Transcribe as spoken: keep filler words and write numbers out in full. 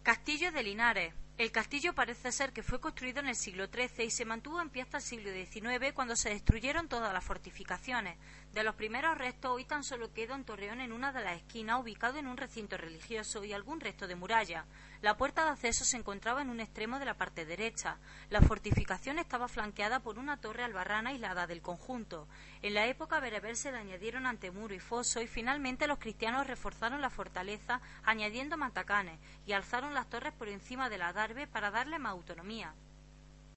Castillo de Linares. El castillo parece ser que fue construido en el siglo trece y se mantuvo en pie hasta el siglo diecinueve, cuando se destruyeron todas las fortificaciones. De los primeros restos, hoy tan solo queda un torreón en una de las esquinas, ubicado en un recinto religioso, y algún resto de muralla. La puerta de acceso se encontraba en un extremo de la parte derecha. La fortificación estaba flanqueada por una torre albarrana aislada del conjunto. En la época bereber se le añadieron antemuro y foso, y finalmente los cristianos reforzaron la fortaleza añadiendo matacanes y alzaron las torres por encima de la adarve para darle más autonomía.